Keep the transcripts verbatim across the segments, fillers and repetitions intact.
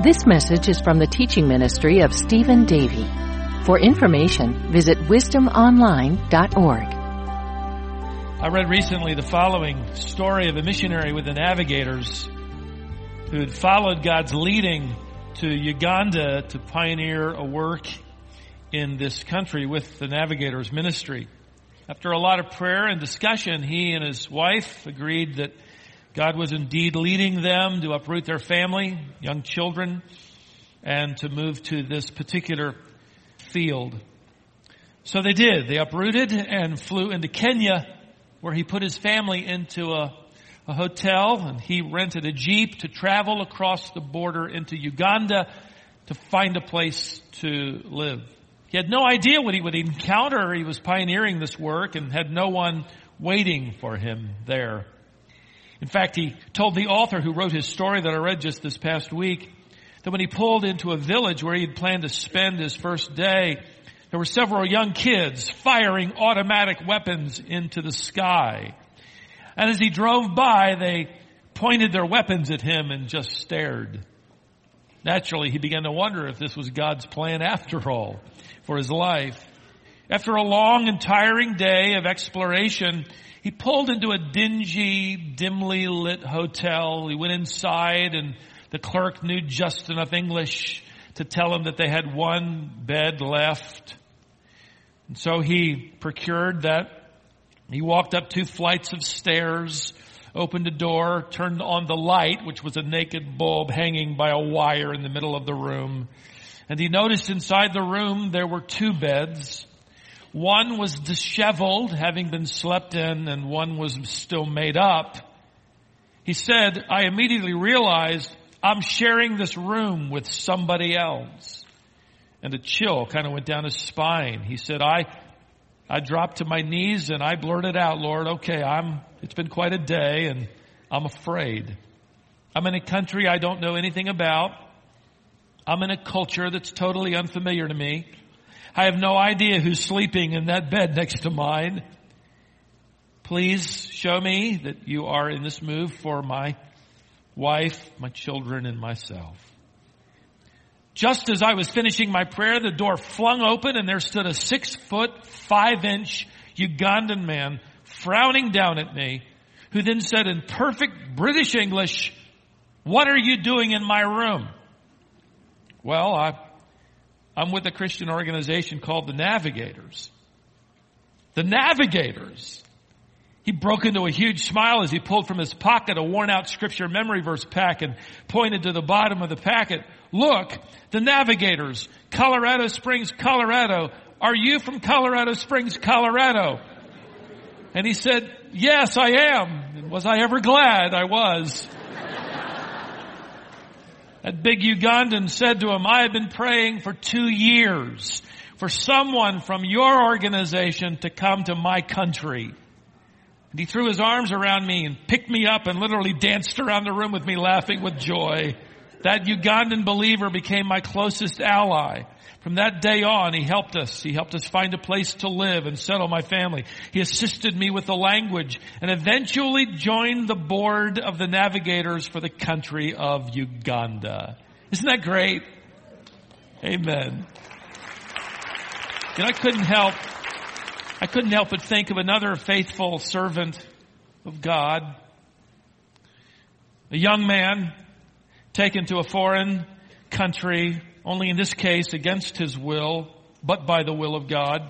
This message is from the teaching ministry of Stephen Davey. For information, visit wisdom online dot org. I read recently the following story of a missionary with the Navigators who had followed God's leading to Uganda to pioneer a work in this country with the Navigators ministry. After a lot of prayer and discussion, he and his wife agreed that God was indeed leading them to uproot their family, young children, and to move to this particular field. So they did. They uprooted and flew into Kenya, where he put his family into a, a hotel, and he rented a jeep to travel across the border into Uganda to find a place to live. He had no idea what he would encounter. He was pioneering this work and had no one waiting for him there. In fact, he told the author who wrote his story that I read just this past week that when he pulled into a village where he had planned to spend his first day, there were several young kids firing automatic weapons into the sky. And as he drove by, they pointed their weapons at him and just stared. Naturally, he began to wonder if this was God's plan after all for his life. After a long and tiring day of exploration, he pulled into a dingy, dimly lit hotel. He went inside, and the clerk knew just enough English to tell him that they had one bed left. And so he procured that. He walked up two flights of stairs, opened a door, turned on the light, which was a naked bulb hanging by a wire in the middle of the room. And he noticed inside the room there were two beds. One was disheveled, having been slept in, and one was still made up. He said, I immediately realized I'm sharing this room with somebody else. And a chill kind of went down his spine. He said, I I dropped to my knees and I blurted out, Lord, okay, I'm it's been quite a day and I'm afraid. I'm in a country I don't know anything about. I'm in a culture that's totally unfamiliar to me. I have no idea who's sleeping in that bed next to mine. Please show me that you are in this move for my wife, my children, and myself. Just as I was finishing my prayer, the door flung open and there stood a six foot, five inch Ugandan man frowning down at me, who then said in perfect British English, what are you doing in my room? Well, I I'm with a Christian organization called the Navigators. The Navigators. He broke into a huge smile as he pulled from his pocket a worn-out scripture memory verse pack and pointed to the bottom of the packet. Look, the Navigators, Colorado Springs, Colorado. Are you from Colorado Springs, Colorado? And he said, yes, I am. And was I ever glad? I was. That big Ugandan said to him, I have been praying for two years for someone from your organization to come to my country. And he threw his arms around me and picked me up and literally danced around the room with me laughing with joy. That Ugandan believer became my closest ally. From that day on, he helped us. He helped us find a place to live and settle my family. He assisted me with the language and eventually joined the board of the Navigators for the country of Uganda. Isn't that great? Amen. You know, I couldn't help, I couldn't help but think of another faithful servant of God. A young man taken to a foreign country, only in this case against his will, but by the will of God.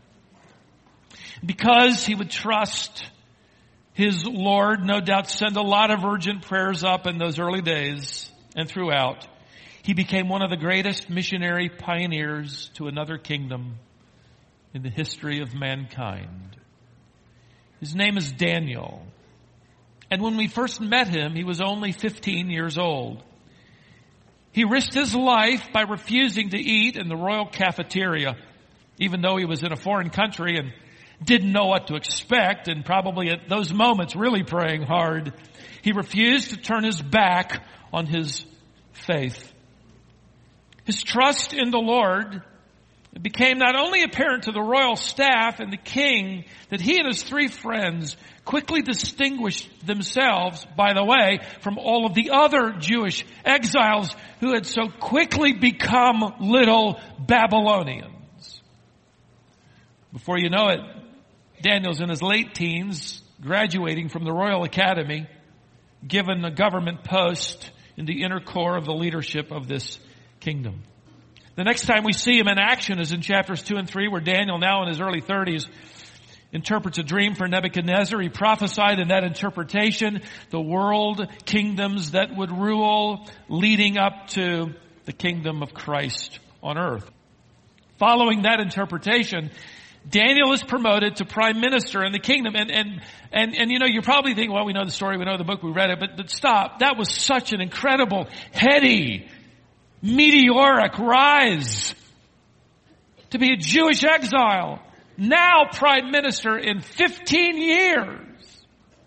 Because he would trust his Lord, no doubt send a lot of urgent prayers up in those early days and throughout. He became one of the greatest missionary pioneers to another kingdom in the history of mankind. His name is Daniel. And when we first met him, he was only fifteen years old. He risked his life by refusing to eat in the royal cafeteria, even though he was in a foreign country and didn't know what to expect, and probably at those moments really praying hard. He refused to turn his back on his faith. His trust in the Lord It became not only apparent to the royal staff and the king that he and his three friends quickly distinguished themselves, by the way, from all of the other Jewish exiles who had so quickly become little Babylonians. Before you know it, Daniel's in his late teens, graduating from the Royal Academy, given a government post in the inner core of the leadership of this kingdom. The next time we see him in action is in chapters two and three, where Daniel, now in his early thirties, interprets a dream for Nebuchadnezzar. He prophesied in that interpretation the world kingdoms that would rule leading up to the kingdom of Christ on earth. Following that interpretation, Daniel is promoted to prime minister in the kingdom. And, and, and, and you know, you're probably thinking, well, we know the story, we know the book, we read it, but, but stop. That was such an incredible, heady, meteoric rise to be a Jewish exile, now prime minister in fifteen years.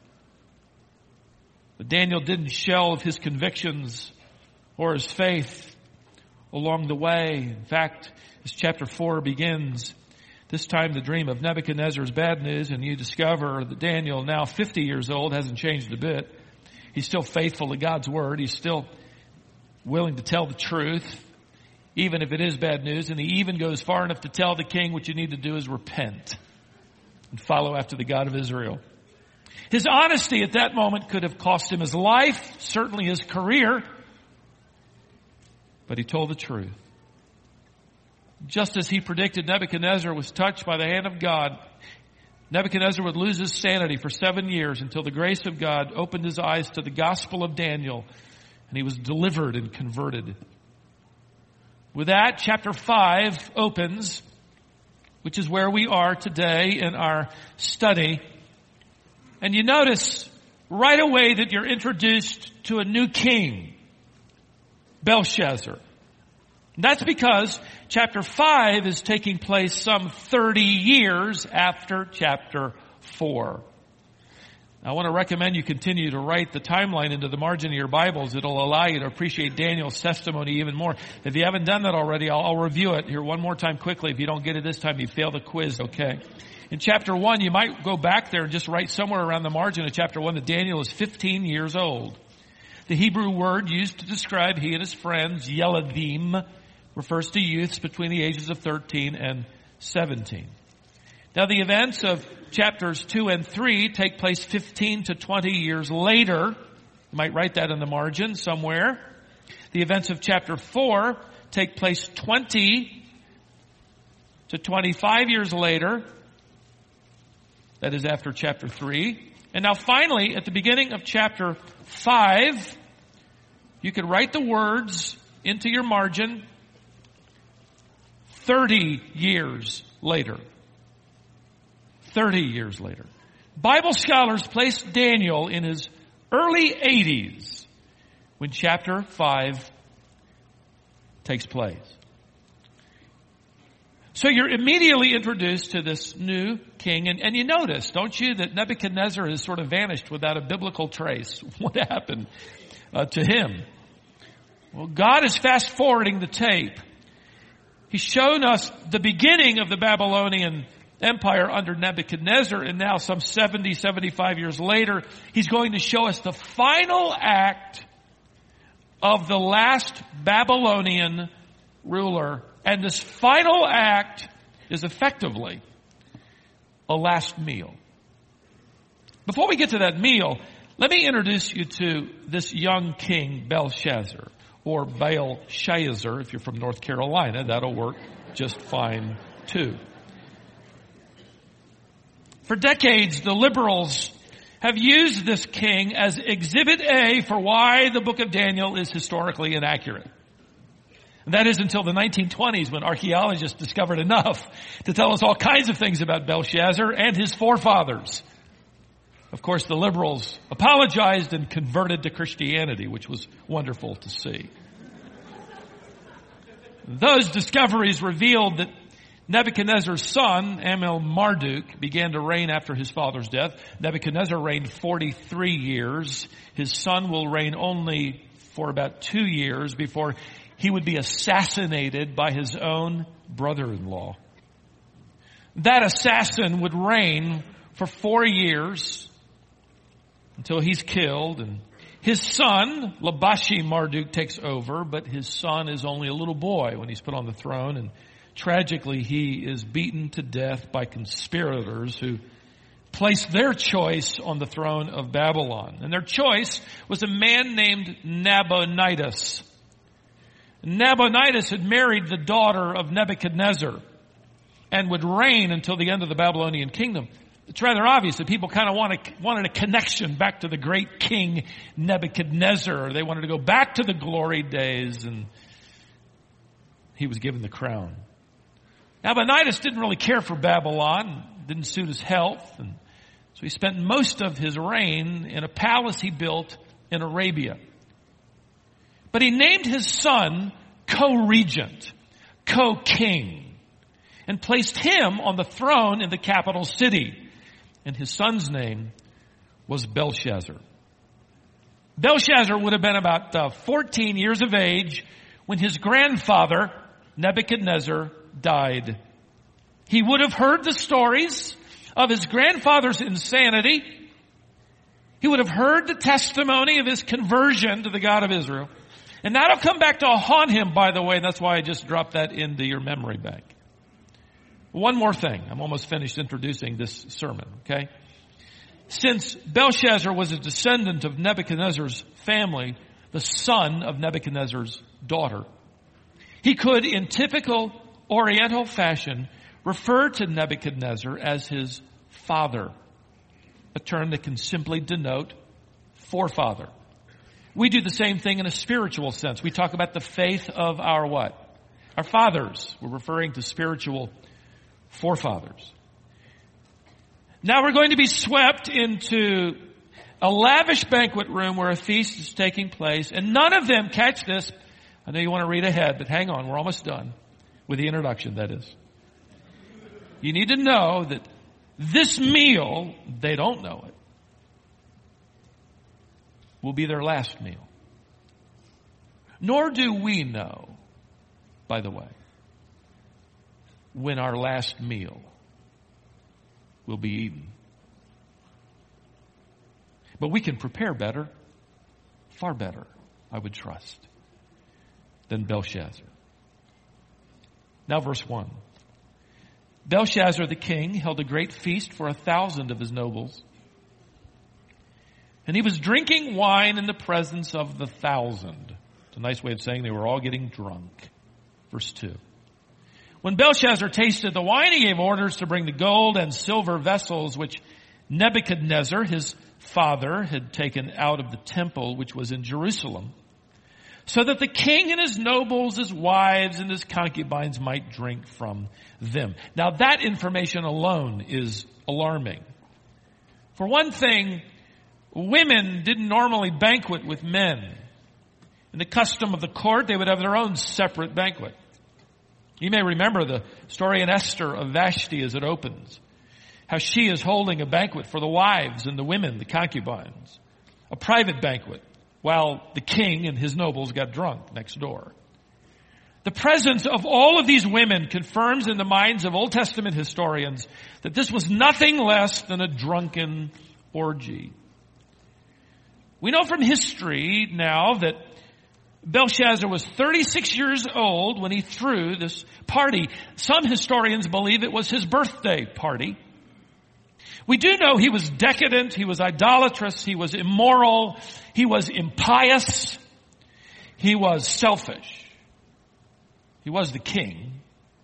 But Daniel didn't shelve his convictions or his faith along the way. In fact, as chapter four begins, this time the dream of Nebuchadnezzar is bad news, and you discover that Daniel, now fifty years old, hasn't changed a bit. He's still faithful to God's word. He's still willing to tell the truth, even if it is bad news. And he even goes far enough to tell the king, what you need to do is repent and follow after the God of Israel. His honesty at that moment could have cost him his life, certainly his career, but he told the truth. Just as he predicted, Nebuchadnezzar was touched by the hand of God. Nebuchadnezzar would lose his sanity for seven years until the grace of God opened his eyes to the gospel of Daniel, and he was delivered and converted. With that, chapter five opens, which is where we are today in our study. And you notice right away that you're introduced to a new king, Belshazzar. That's because chapter five is taking place some thirty years after chapter four. I want to recommend you continue to write the timeline into the margin of your Bibles. It'll allow you to appreciate Daniel's testimony even more. If you haven't done that already, I'll, I'll review it here one more time quickly. If you don't get it this time, you fail the quiz, okay? In chapter one, you might go back there and just write somewhere around the margin of chapter one that Daniel is fifteen years old. The Hebrew word used to describe he and his friends, Yeladim, refers to youths between the ages of thirteen and seventeen. Now, the events of chapters two and three take place fifteen to twenty years later. You might write that in the margin somewhere. The events of chapter four take place twenty to twenty-five years later. That is after chapter three. And now finally, at the beginning of chapter five, you can write the words into your margin, thirty years later. thirty years later. Bible scholars place Daniel in his early eighties when chapter five takes place. So you're immediately introduced to this new king, and, and you notice, don't you, that Nebuchadnezzar has sort of vanished without a biblical trace. What happened uh, to him? Well, God is fast forwarding the tape. He's shown us the beginning of the Babylonian Empire under Nebuchadnezzar, and now some seventy, seventy-five years later, he's going to show us the final act of the last Babylonian ruler. And this final act is effectively a last meal. Before we get to that meal, let me introduce you to this young king, Belshazzar, or Belshazzar, if you're from North Carolina. That'll work just fine, too. For decades, the liberals have used this king as exhibit A for why the book of Daniel is historically inaccurate. And that is until the nineteen twenties, when archaeologists discovered enough to tell us all kinds of things about Belshazzar and his forefathers. Of course, the liberals apologized and converted to Christianity, which was wonderful to see. Those discoveries revealed that Nebuchadnezzar's son, Amel-Marduk, began to reign after his father's death. Nebuchadnezzar reigned forty-three years. His son will reign only for about two years before he would be assassinated by his own brother-in-law. That assassin would reign for four years until he's killed, and his son, Labashi Marduk, takes over, but his son is only a little boy when he's put on the throne, and tragically he is beaten to death by conspirators who placed their choice on the throne of Babylon. And their choice was a man named Nabonidus. Nabonidus had married the daughter of Nebuchadnezzar and would reign until the end of the Babylonian kingdom. It's rather obvious that people kind of want a, wanted a connection back to the great king Nebuchadnezzar. They wanted to go back to the glory days, and he was given the crown. Nabonidus didn't really care for Babylon, didn't suit his health, and so he spent most of his reign in a palace he built in Arabia. But he named his son co-regent, co-king, and placed him on the throne in the capital city. And his son's name was Belshazzar. Belshazzar would have been about uh, fourteen years of age when his grandfather, Nebuchadnezzar, died. He would have heard the stories of his grandfather's insanity. He would have heard the testimony of his conversion to the God of Israel. And that'll come back to haunt him, by the way. That's why I just dropped that into your memory bank. One more thing. I'm almost finished introducing this sermon, okay? Since Belshazzar was a descendant of Nebuchadnezzar's family, the son of Nebuchadnezzar's daughter, he could, in typical Oriental fashion, refer to Nebuchadnezzar as his father, a term that can simply denote forefather. We do the same thing in a spiritual sense. We talk about the faith of our what? Our fathers. We're referring to spiritual forefathers. Now we're going to be swept into a lavish banquet room where a feast is taking place, and none of them, catch this, I know you want to read ahead, but hang on, we're almost done with the introduction, that is. You need to know that this meal, they don't know it, will be their last meal. Nor do we know, by the way, when our last meal will be eaten. But we can prepare better, far better, I would trust, than Belshazzar. Now verse one. Belshazzar the king held a great feast for a thousand of his nobles. And he was drinking wine in the presence of the thousand. It's a nice way of saying they were all getting drunk. Verse two. When Belshazzar tasted the wine, he gave orders to bring the gold and silver vessels which Nebuchadnezzar, his father, had taken out of the temple which was in Jerusalem, so that the king and his nobles, his wives, and his concubines might drink from them. Now that information alone is alarming. For one thing, women didn't normally banquet with men. In the custom of the court, they would have their own separate banquet. You may remember the story in Esther of Vashti as it opens. How she is holding a banquet for the wives and the women, the concubines. A private banquet, while the king and his nobles got drunk next door. The presence of all of these women confirms in the minds of Old Testament historians that this was nothing less than a drunken orgy. We know from history now that Belshazzar was thirty-six years old when he threw this party. Some historians believe it was his birthday party. We do know he was decadent, he was idolatrous, he was immoral, he was impious, he was selfish. He was the king.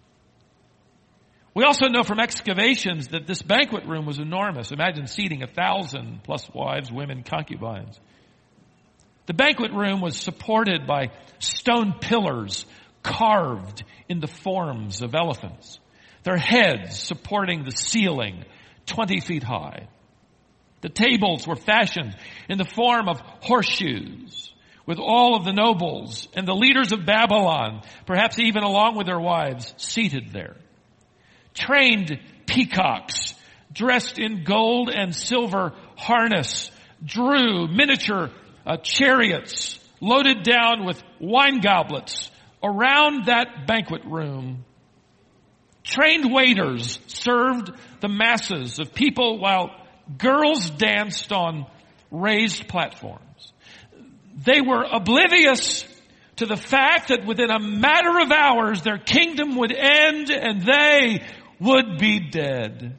We also know from excavations that this banquet room was enormous. Imagine seating a thousand plus wives, women, concubines. The banquet room was supported by stone pillars carved in the forms of elephants. Their heads supporting the ceiling, twenty feet high. The tables were fashioned in the form of horseshoes, with all of the nobles and the leaders of Babylon, perhaps even along with their wives, seated there. Trained peacocks, dressed in gold and silver harness, drew miniature uh, chariots loaded down with wine goblets, around that banquet room, trained waiters served the masses of people while girls danced on raised platforms. They were oblivious to the fact that within a matter of hours their kingdom would end and they would be dead.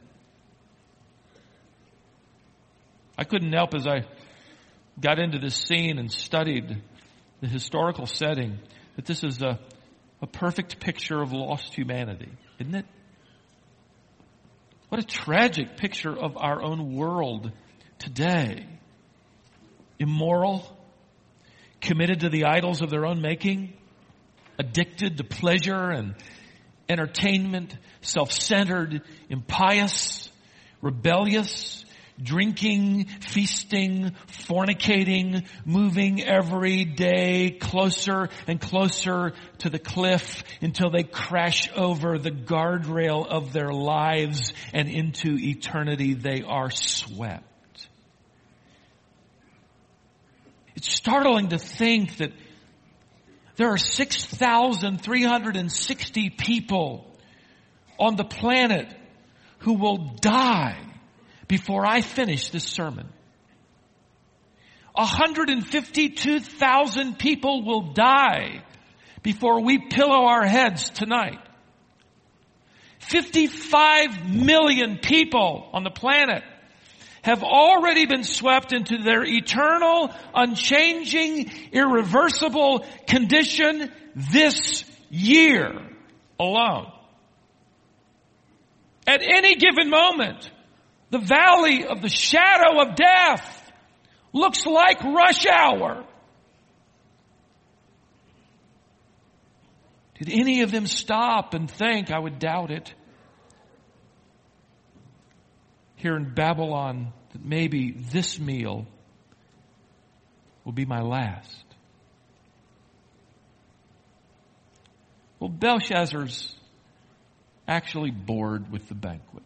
I couldn't help as I got into this scene and studied the historical setting that this is a, a perfect picture of lost humanity, isn't it? What a tragic picture of our own world today. Immoral, committed to the idols of their own making, addicted to pleasure and entertainment, self-centered, impious, rebellious, drinking, feasting, fornicating, moving every day closer and closer to the cliff until they crash over the guardrail of their lives and into eternity they are swept. It's startling to think that there are six thousand three hundred sixty people on the planet who will die before I finish this sermon. one hundred fifty-two thousand people will die before we pillow our heads tonight. fifty-five million people on the planet have already been swept into their eternal, unchanging, irreversible condition this year alone. At any given moment, the valley of the shadow of death looks like rush hour. Did any of them stop and think? I would doubt it. Here in Babylon, that maybe this meal will be my last. Well, Belshazzar's actually bored with the banquet.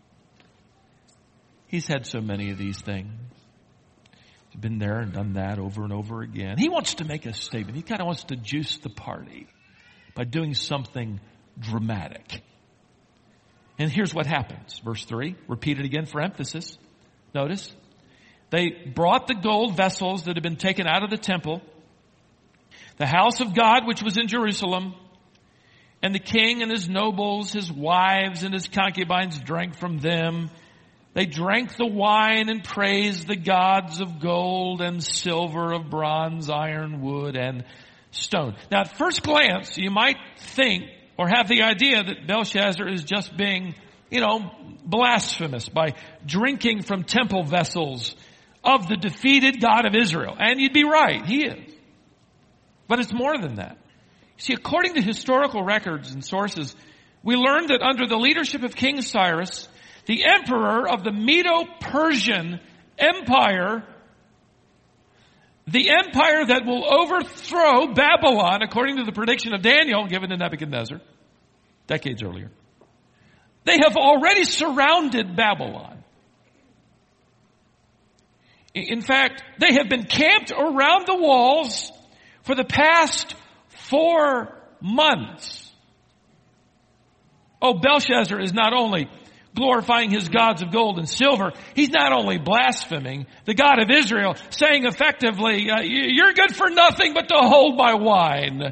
He's had so many of these things. He's been there and done that over and over again. He wants to make a statement. He kind of wants to juice the party by doing something dramatic. And here's what happens. Verse three, repeated again for emphasis. Notice, they brought the gold vessels that had been taken out of the temple, the house of God which was in Jerusalem, and the king and his nobles, his wives and his concubines drank from them. They drank the wine and praised the gods of gold and silver, of bronze, iron, wood, and stone. Now, at first glance, you might think or have the idea that Belshazzar is just being, you know, blasphemous by drinking from temple vessels of the defeated God of Israel. And you'd be right, he is. But it's more than that. See, according to historical records and sources, we learned that under the leadership of King Cyrus, the emperor of the Medo-Persian Empire, the empire that will overthrow Babylon, according to the prediction of Daniel given to Nebuchadnezzar decades earlier, they have already surrounded Babylon. In fact, they have been camped around the walls for the past four months. Oh, Belshazzar is not only glorifying his gods of gold and silver, he's not only blaspheming the God of Israel, saying effectively, uh, you're good for nothing but to hold my wine.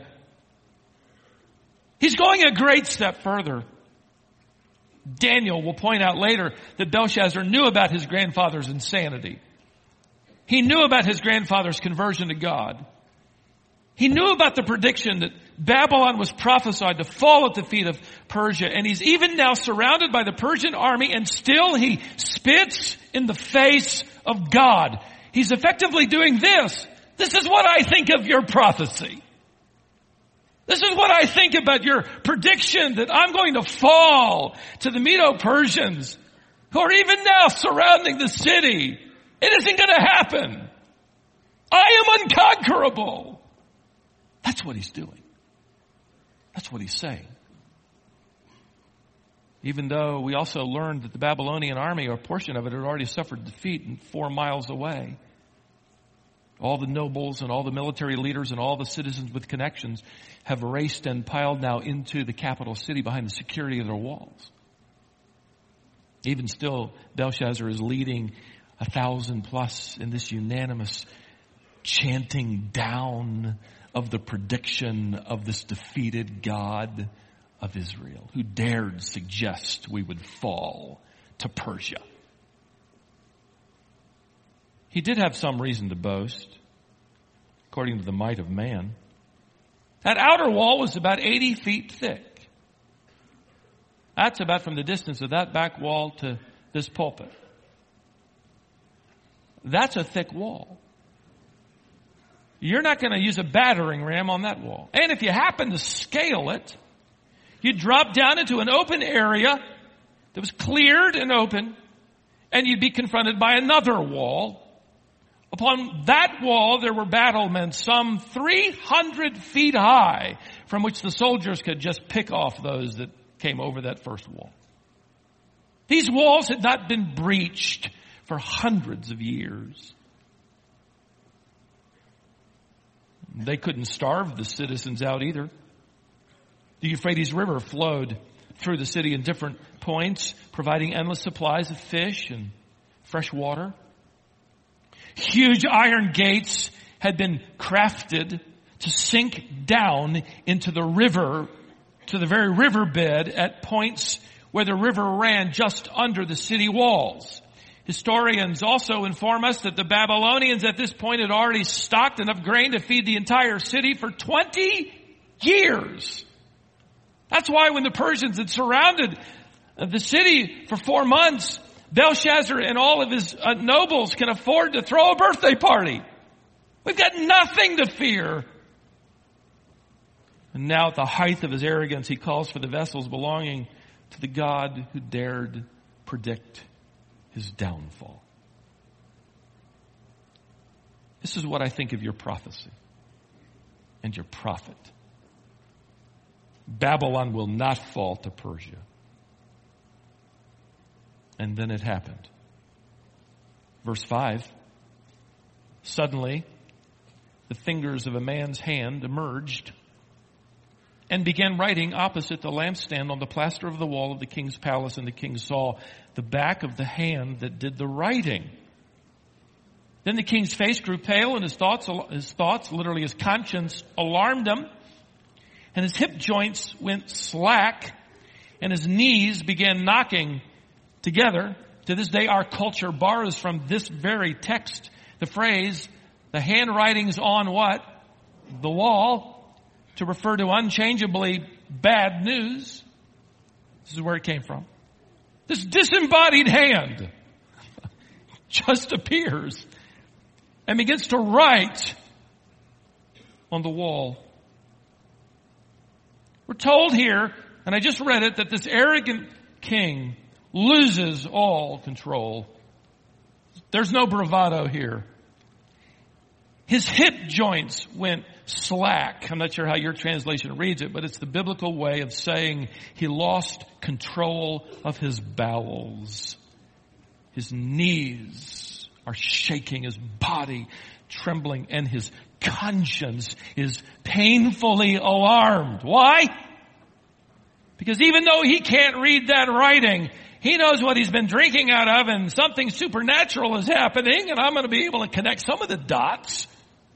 He's going a great step further. Daniel will point out later that Belshazzar knew about his grandfather's insanity. He knew about his grandfather's conversion to God. He knew about the prediction that Babylon was prophesied to fall at the feet of Persia. And he's even now surrounded by the Persian army, and still he spits in the face of God. He's effectively doing this. This is what I think of your prophecy. This is what I think about your prediction that I'm going to fall to the Medo-Persians who are even now surrounding the city. It isn't going to happen. I am unconquerable. That's what he's doing. That's what he's saying. Even though we also learned that the Babylonian army, or a portion of it, had already suffered defeat and four miles away. All the nobles and all the military leaders and all the citizens with connections have raced and piled now into the capital city behind the security of their walls. Even still, Belshazzar is leading a thousand plus in this unanimous chanting down of the prediction of this defeated God of Israel, who dared suggest we would fall to Persia. He did have some reason to boast, according to the might of man. That outer wall was about eighty feet thick. That's about from the distance of that back wall to this pulpit. That's a thick wall. You're not going to use a battering ram on that wall. And if you happen to scale it, you'd drop down into an open area that was cleared and open, and you'd be confronted by another wall. Upon that wall, there were battlemen some three hundred feet high, from which the soldiers could just pick off those that came over that first wall. These walls had not been breached for hundreds of years. They couldn't starve the citizens out either. The Euphrates River flowed through the city in different points, providing endless supplies of fish and fresh water. Huge iron gates had been crafted to sink down into the river, to the very riverbed at points where the river ran just under the city walls. Historians also inform us that the Babylonians at this point had already stocked enough grain to feed the entire city for twenty years. That's why when the Persians had surrounded the city for four months, Belshazzar and all of his uh, nobles can afford to throw a birthday party. We've got nothing to fear. And now at the height of his arrogance, he calls for the vessels belonging to the God who dared predict his downfall. This is what I think of your prophecy and your prophet. Babylon will not fall to Persia. And then it happened. Verse five. Suddenly, the fingers of a man's hand emerged and began writing opposite the lampstand on the plaster of the wall of the king's palace, and the king saw the back of the hand that did the writing. Then the king's face grew pale, and his thoughts, his thoughts, literally his conscience, alarmed him, and his hip joints went slack, and his knees began knocking together. To this day, our culture borrows from this very text the phrase, the handwriting's on what? The wall, to refer to unchangeably bad news. This is where it came from. This disembodied hand just appears and begins to write on the wall. We're told here, and I just read it, that this arrogant king loses all control. There's no bravado here. His hip joints went slack. I'm not sure how your translation reads it, but it's the biblical way of saying he lost control of his bowels. His knees are shaking, his body trembling, and his conscience is painfully alarmed. Why? Because even though he can't read that writing, he knows what he's been drinking out of, and something supernatural is happening, and I'm going to be able to connect some of the dots.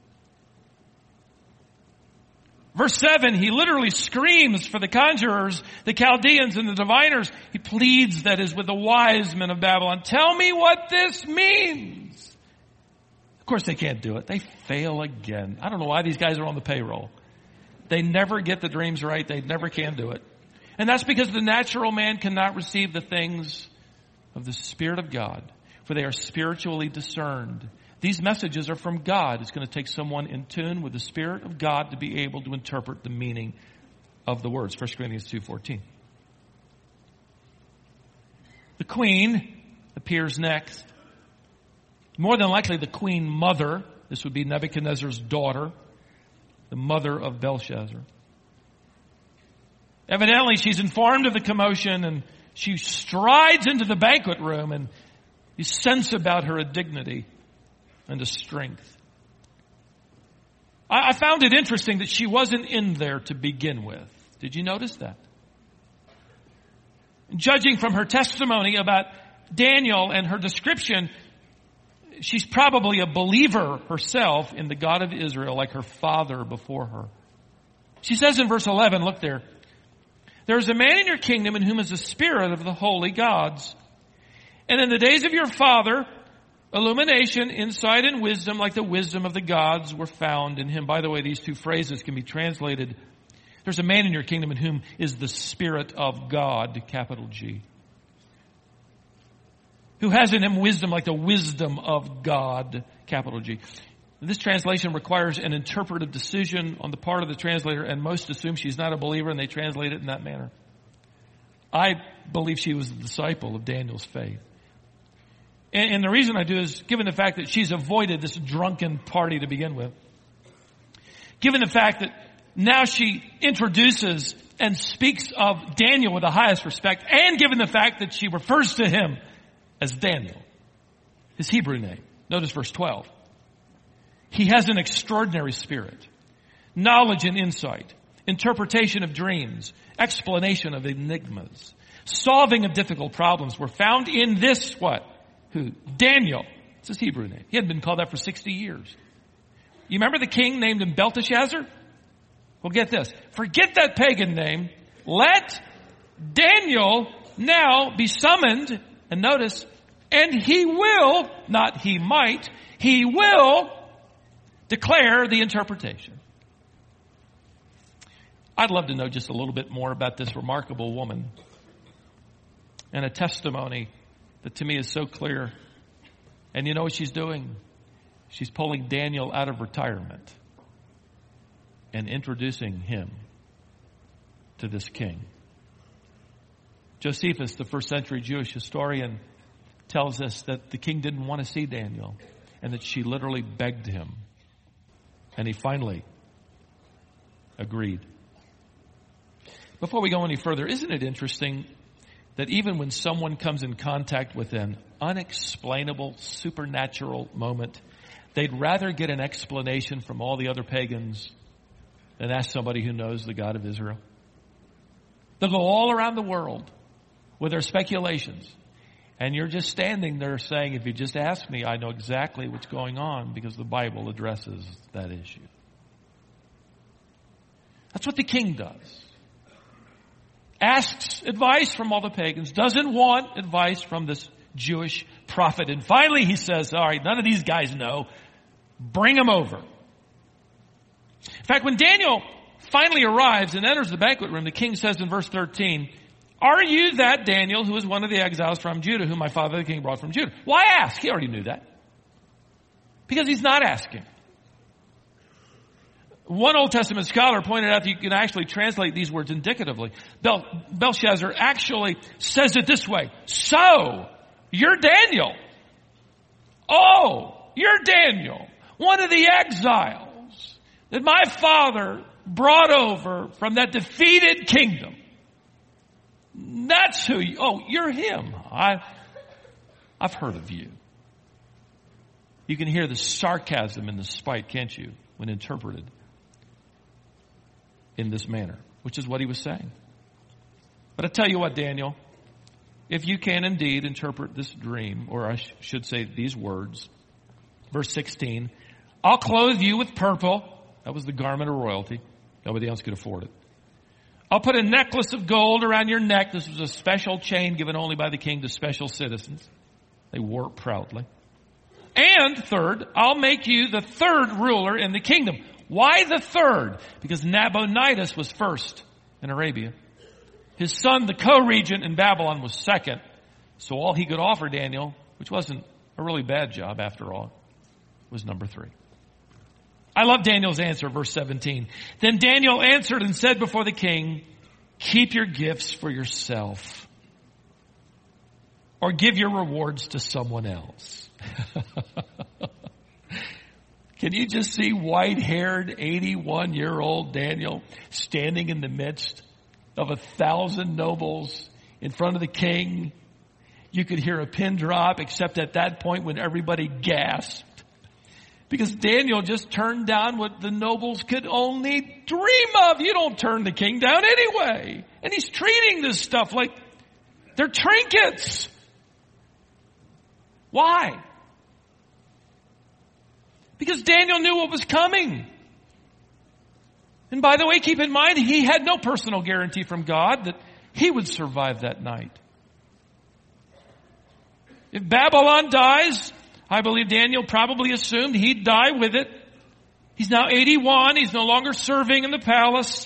Verse seven, he literally screams for the conjurers, the Chaldeans, and the diviners. He pleads, that is, with the wise men of Babylon, tell me what this means. Of course, they can't do it. They fail again. I don't know why these guys are on the payroll. They never get the dreams right. They never can do it. And that's because the natural man cannot receive the things of the Spirit of God, for they are spiritually discerned. These messages are from God. It's going to take someone in tune with the Spirit of God to be able to interpret the meaning of the words. First Corinthians two fourteen. The queen appears next. More than likely the queen mother. This would be Nebuchadnezzar's daughter, the mother of Belshazzar. Evidently, she's informed of the commotion, and she strides into the banquet room, and you sense about her a dignity and a strength. I found it interesting that she wasn't in there to begin with. Did you notice that? Judging from her testimony about Daniel and her description, she's probably a believer herself in the God of Israel like her father before her. She says in verse eleven, look there, there is a man in your kingdom in whom is the spirit of the holy gods. And in the days of your father, illumination, insight, and wisdom like the wisdom of the gods were found in him. By the way, these two phrases can be translated, there's a man in your kingdom in whom is the Spirit of God, capital G, who has in him wisdom like the wisdom of God, capital G. This translation requires an interpretive decision on the part of the translator, and most assume she's not a believer and they translate it in that manner. I believe she was a disciple of Daniel's faith. And, and the reason I do is given the fact that she's avoided this drunken party to begin with, given the fact that now she introduces and speaks of Daniel with the highest respect, and given the fact that she refers to him as Daniel, his Hebrew name. Notice verse twelve. He has an extraordinary spirit, knowledge and insight, interpretation of dreams, explanation of enigmas, solving of difficult problems were found in this what? Who? Daniel. It's his Hebrew name. He had been called that for sixty years. You remember the king named him Belteshazzar? Well, get this. Forget that pagan name. Let Daniel now be summoned, and notice, and he will, not he might, he will declare the interpretation. I'd love to know just a little bit more about this remarkable woman and a testimony that to me is so clear. And you know what she's doing? She's pulling Daniel out of retirement and introducing him to this king. Josephus, the first century Jewish historian, tells us that the king didn't want to see Daniel and that she literally begged him. And he finally agreed. Before we go any further, isn't it interesting that even when someone comes in contact with an unexplainable, supernatural moment, they'd rather get an explanation from all the other pagans than ask somebody who knows the God of Israel? They'll go all around the world with their speculations. And you're just standing there saying, if you just ask me, I know exactly what's going on because the Bible addresses that issue. That's what the king does. Asks advice from all the pagans, doesn't want advice from this Jewish prophet. And finally he says, all right, none of these guys know. Bring them over. In fact, when Daniel finally arrives and enters the banquet room, the king says in verse thirteen, are you that Daniel who is one of the exiles from Judah, whom my father the king brought from Judah? Why ask? He already knew that. Because he's not asking. One Old Testament scholar pointed out that you can actually translate these words indicatively. Bel- Belshazzar actually says it this way. So, you're Daniel. Oh, you're Daniel. One of the exiles that my father brought over from that defeated kingdom. That's who you, oh, you're him. I, I've heard of you. You can hear the sarcasm and the spite, can't you, when interpreted in this manner, which is what he was saying. But I tell you what, Daniel, if you can indeed interpret this dream, or I sh- should say these words, verse sixteen, I'll clothe you with purple. That was the garment of royalty. Nobody else could afford it. I'll put a necklace of gold around your neck. This was a special chain given only by the king to special citizens. They wore it proudly. And third, I'll make you the third ruler in the kingdom. Why the third? Because Nabonidus was first in Arabia. His son, the co-regent in Babylon, was second. So all he could offer Daniel, which wasn't a really bad job after all, was number three. I love Daniel's answer, verse seventeen. Then Daniel answered and said before the king, keep your gifts for yourself, or give your rewards to someone else. Can you just see white-haired, eighty-one-year-old Daniel standing in the midst of a thousand nobles in front of the king? You could hear a pin drop, except at that point when everybody gasped. Because Daniel just turned down what the nobles could only dream of. You don't turn the king down anyway. And he's treating this stuff like they're trinkets. Why? Because Daniel knew what was coming. And by the way, keep in mind, he had no personal guarantee from God that he would survive that night. If Babylon dies, I believe Daniel probably assumed he'd die with it. He's now eighty-one. He's no longer serving in the palace.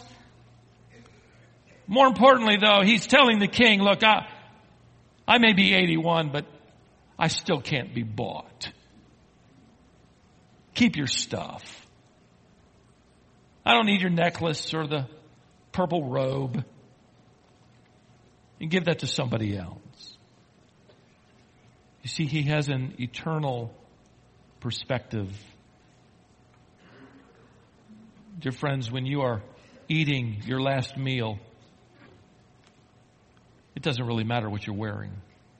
More importantly, though, he's telling the king, look, I, I may be eighty-one, but I still can't be bought. Keep your stuff. I don't need your necklace or the purple robe. And give that to somebody else. You see, he has an eternal perspective. Dear friends, when you are eating your last meal, it doesn't really matter what you're wearing.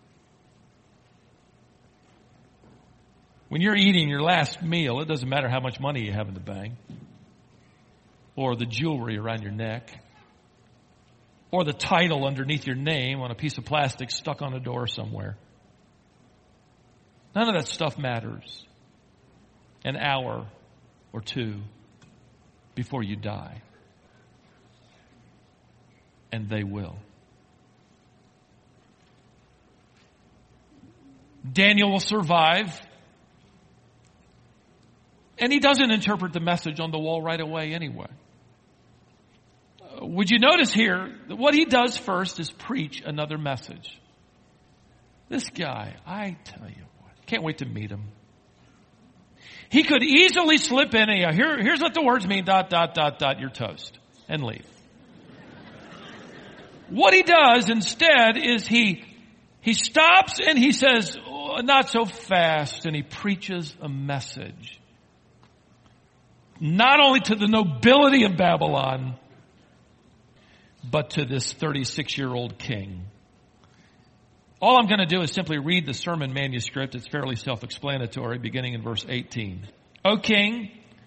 When you're eating your last meal, it doesn't matter how much money you have in the bank, or the jewelry around your neck, or the title underneath your name on a piece of plastic stuck on a door somewhere. None of that stuff matters an hour or two before you die. And they will. Daniel will survive. And he doesn't interpret the message on the wall right away anyway. Uh, would you notice here that what he does first is preach another message? This guy, I tell you. Can't wait to meet him. He could easily slip in a, here, here's what the words mean, dot, dot, dot, dot, you're toast, and leave. What he does instead is he, he stops and he says, oh, not so fast, and he preaches a message. Not only to the nobility of Babylon, but to this thirty-six-year-old king. All I'm going to do is simply read the sermon manuscript. It's fairly self-explanatory, beginning in verse eighteen. O king,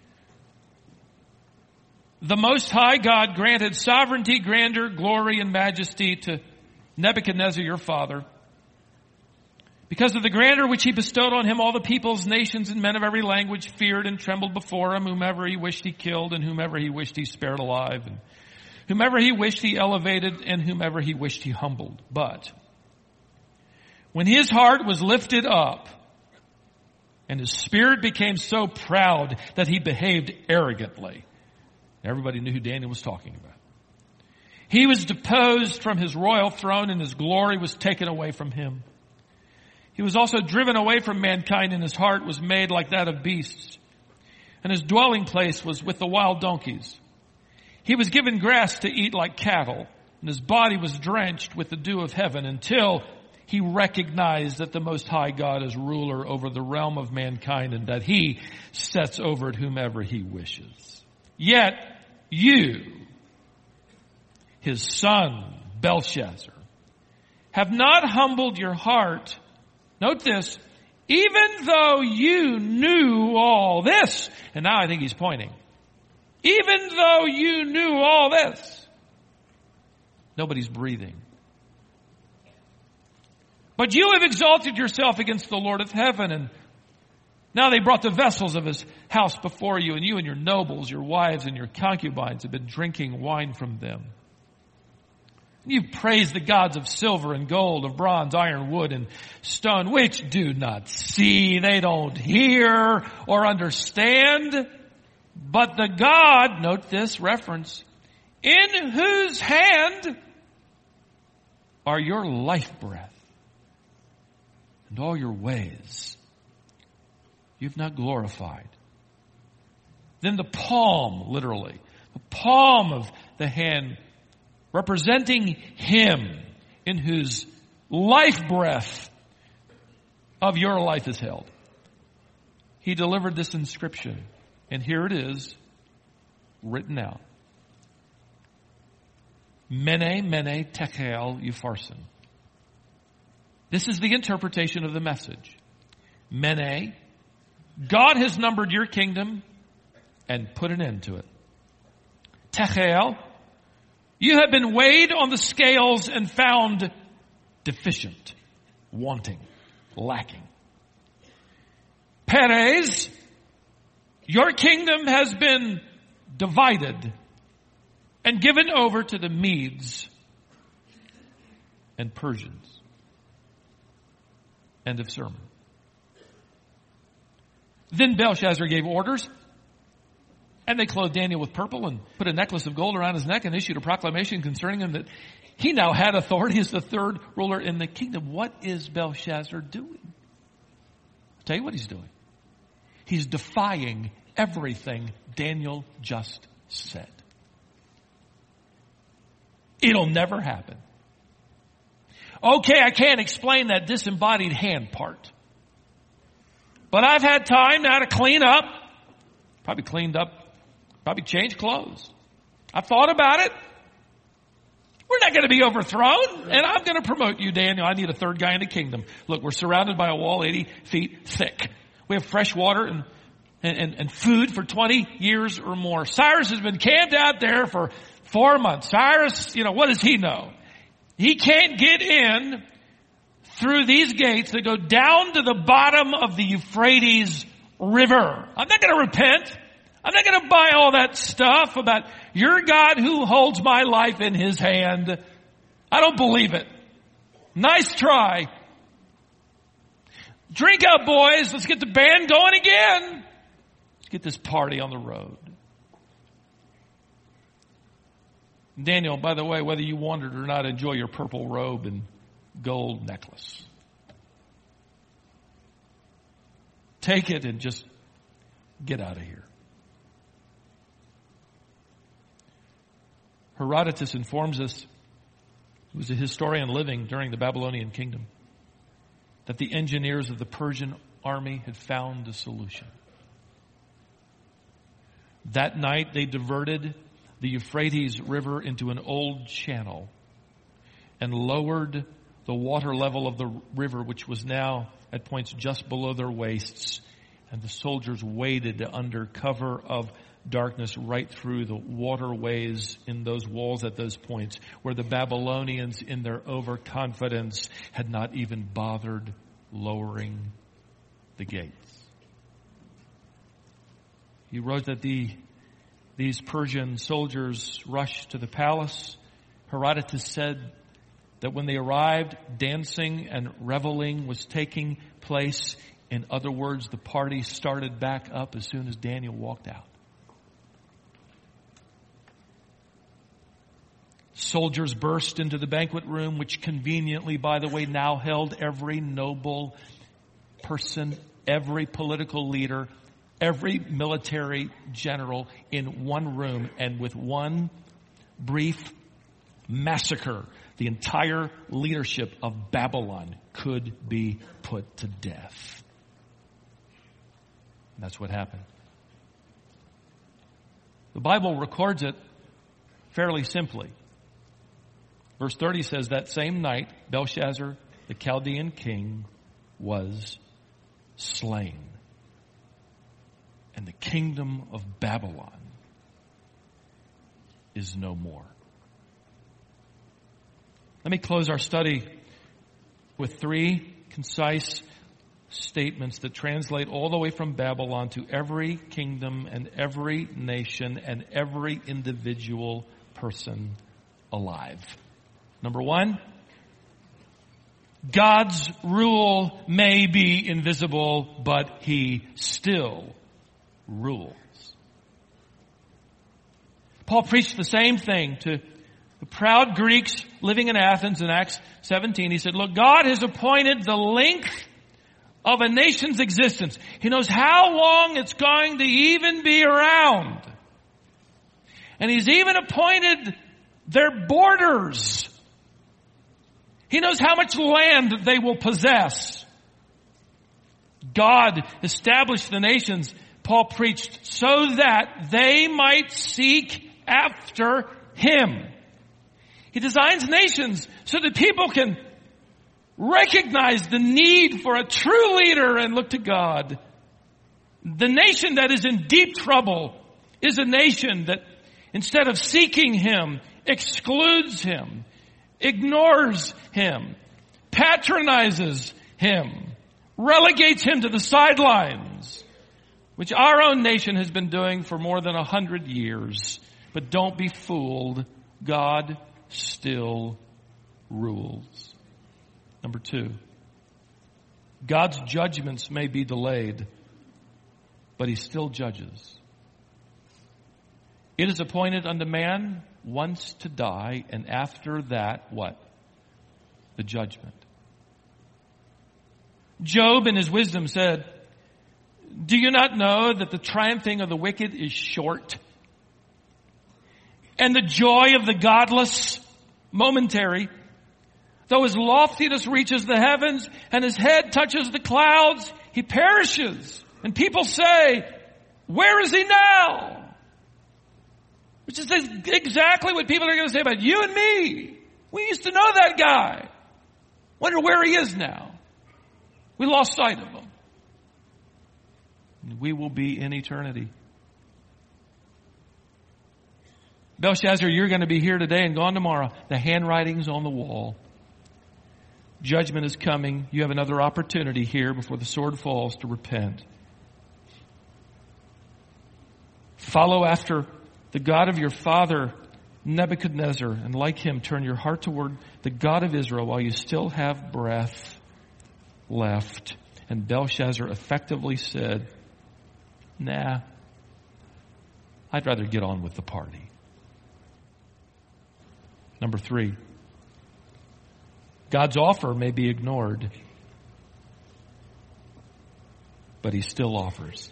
the Most High God granted sovereignty, grandeur, glory, and majesty to Nebuchadnezzar your father. Because of the grandeur which he bestowed on him, all the peoples, nations, and men of every language feared and trembled before him, whomever he wished he killed, and whomever he wished he spared alive, and whomever he wished he elevated, and whomever he wished he humbled. But when his heart was lifted up and his spirit became so proud that he behaved arrogantly, everybody knew who Daniel was talking about. He was deposed from his royal throne and his glory was taken away from him. He was also driven away from mankind and his heart was made like that of beasts. And his dwelling place was with the wild donkeys. He was given grass to eat like cattle and his body was drenched with the dew of heaven until he recognized that the Most High God is ruler over the realm of mankind and that he sets over it whomever he wishes. Yet you, his son Belshazzar, have not humbled your heart. Note this, even though you knew all this. And now I think he's pointing. Even though you knew all this. Nobody's breathing. But you have exalted yourself against the Lord of heaven, and now they brought the vessels of his house before you, and you and your nobles, your wives, and your concubines have been drinking wine from them. You've praised the gods of silver and gold, of bronze, iron, wood, and stone, which do not see, they don't hear or understand. But the God, note this reference, in whose hand are your life breath and all your ways you've not glorified. Then the palm, literally, the palm of the hand representing him in whose life breath of your life is held. He delivered this inscription, and here it is, written out. Mene, mene, tekel, upharsin. This is the interpretation of the message. Mene, God has numbered your kingdom and put an end to it. Techel, you have been weighed on the scales and found deficient, wanting, lacking. Perez, your kingdom has been divided and given over to the Medes and Persians. End of sermon. Then Belshazzar gave orders, and they clothed Daniel with purple and put a necklace of gold around his neck and issued a proclamation concerning him that he now had authority as the third ruler in the kingdom. What is Belshazzar doing? I'll tell you what he's doing. He's defying everything Daniel just said. It'll never happen. Okay, I can't explain that disembodied hand part. But I've had time now to clean up. Probably cleaned up. Probably changed clothes. I've thought about it. We're not going to be overthrown. And I'm going to promote you, Daniel. I need a third guy in the kingdom. Look, we're surrounded by a wall eighty feet thick. We have fresh water and, and, and food for twenty years or more. Cyrus has been camped out there for four months. Cyrus, you know, what does he know? He can't get in through these gates that go down to the bottom of the Euphrates River. I'm not going to repent. I'm not going to buy all that stuff about your God who holds my life in his hand. I don't believe it. Nice try. Drink up, boys. Let's get the band going again. Let's get this party on the road. Daniel, by the way, whether you wanted or not, enjoy your purple robe and gold necklace. Take it and just get out of here. Herodotus informs us, who was a historian living during the Babylonian kingdom, that the engineers of the Persian army had found a solution. That night they diverted the Euphrates River into an old channel and lowered the water level of the river, which was now at points just below their waists. And the soldiers waded under cover of darkness right through the waterways in those walls at those points where the Babylonians, in their overconfidence, had not even bothered lowering the gates. He wrote that the these Persian soldiers rushed to the palace. Herodotus said that when they arrived, dancing and reveling was taking place. In other words, the party started back up as soon as Daniel walked out. Soldiers burst into the banquet room, which conveniently, by the way, now held every noble person, every political leader, every military general in one room, and with one brief massacre, the entire leadership of Babylon could be put to death. And that's what happened. The Bible records it fairly simply. Verse thirty says, that same night, Belshazzar, the Chaldean king, was slain. And the kingdom of Babylon is no more. Let me close our study with three concise statements that translate all the way from Babylon to every kingdom and every nation and every individual person alive. Number one, God's rule may be invisible, but he still rules. Paul preached the same thing to the proud Greeks living in Athens in Acts seventeen. He said, look, God has appointed the length of a nation's existence. He knows how long it's going to even be around. And he's even appointed their borders. He knows how much land they will possess. God established the nations, Paul preached, so that they might seek after him. He designs nations so that people can recognize the need for a true leader and look to God. The nation that is in deep trouble is a nation that, instead of seeking Him, excludes Him, ignores Him, patronizes Him, relegates Him to the sidelines, which our own nation has been doing for more than a hundred years. But don't be fooled. God still rules. Number two, God's judgments may be delayed, but He still judges. It is appointed unto man once to die, and after that, what? The judgment. Job in his wisdom said, do you not know that the triumphing of the wicked is short, and the joy of the godless momentary? Though his loftiness reaches the heavens and his head touches the clouds, he perishes. And people say, where is he now? Which is exactly what people are going to say about you and me. We used to know that guy. Wonder where he is now. We lost sight of him. And we will be in eternity. Belshazzar, you're going to be here today and gone tomorrow. The handwriting's on the wall. Judgment is coming. You have another opportunity here before the sword falls to repent. Follow after the God of your father, Nebuchadnezzar, and like him, turn your heart toward the God of Israel while you still have breath left. And Belshazzar effectively said, nah, I'd rather get on with the party. Number three, God's offer may be ignored, but He still offers.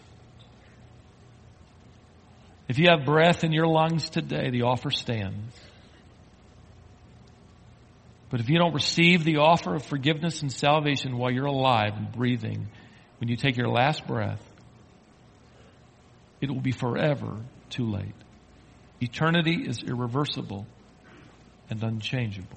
If you have breath in your lungs today, the offer stands. But if you don't receive the offer of forgiveness and salvation while you're alive and breathing, when you take your last breath, it will be forever too late. Eternity is irreversible and unchangeable.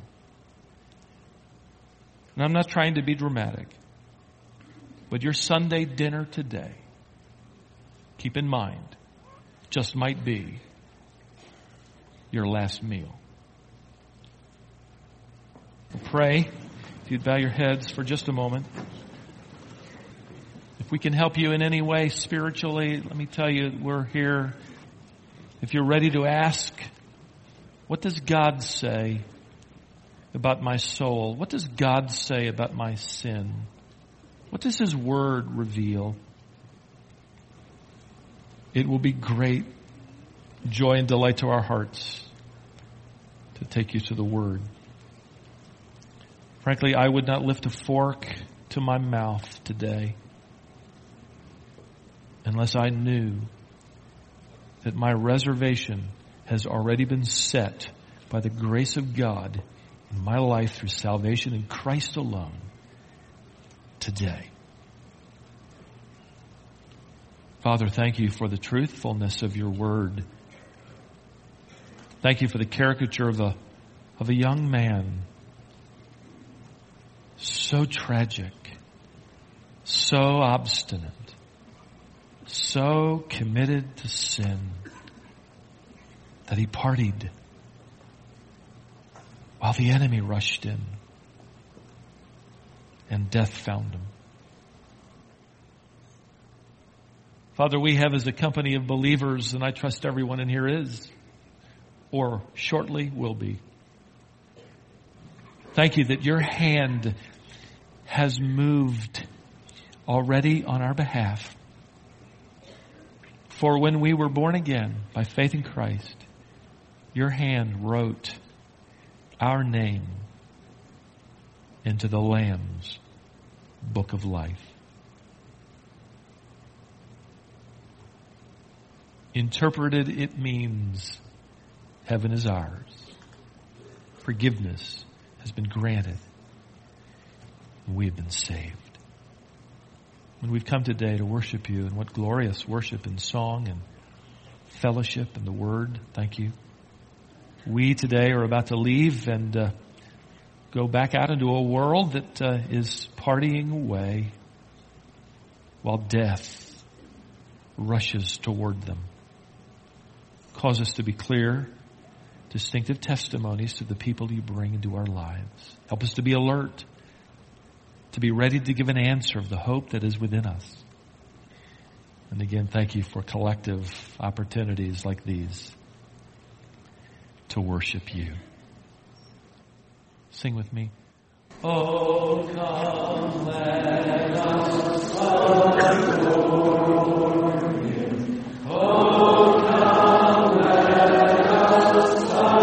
And I'm not trying to be dramatic, but your Sunday dinner today, keep in mind, just might be your last meal. We'll pray. If you'd bow your heads for just a moment. If we can help you in any way spiritually, let me tell you, we're here. If you're ready to ask, what does God say about my soul? What does God say about my sin? What does His Word reveal? It will be great joy and delight to our hearts to take you to the Word. Frankly, I would not lift a fork to my mouth today unless I knew that my reservation has already been set by the grace of God in my life through salvation in Christ alone today. Father, thank you for the truthfulness of your word. Thank you for the caricature of a, of a young man, so tragic, so obstinate, so committed to sin that he partied while the enemy rushed in and death found him. Father, we have as a company of believers, and I trust everyone in here is, or shortly will be. Thank you that your hand has moved already on our behalf. For when we were born again by faith in Christ, your hand wrote our name into the Lamb's book of life. Interpreted, it means heaven is ours. Forgiveness has been granted. And we have been saved. When we've come today to worship you, and what glorious worship in song and fellowship and the word, thank you. We today are about to leave and uh, go back out into a world that uh, is partying away while death rushes toward them. Cause us to be clear, distinctive testimonies to the people you bring into our lives. Help us to be alert, to be ready to give an answer of the hope that is within us. And again, thank you for collective opportunities like these to worship you. Sing with me. Oh, come, let us adore Him. Oh, come, let us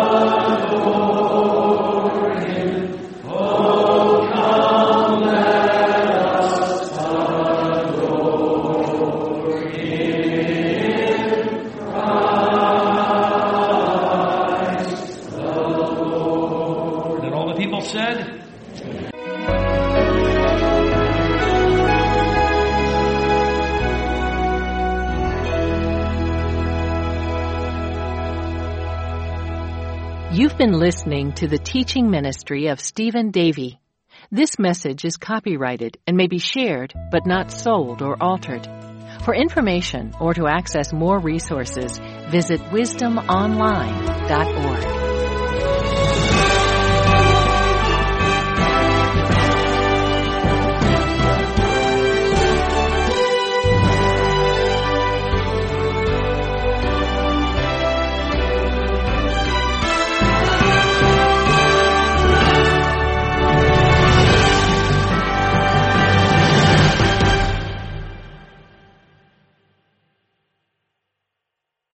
adore Him. Oh, come, let us adore Him. Christ the Lord. And all the people said, You've been listening to the teaching ministry of Stephen Davey. This message is copyrighted and may be shared, but not sold or altered. For information or to access more resources, visit wisdom online dot org.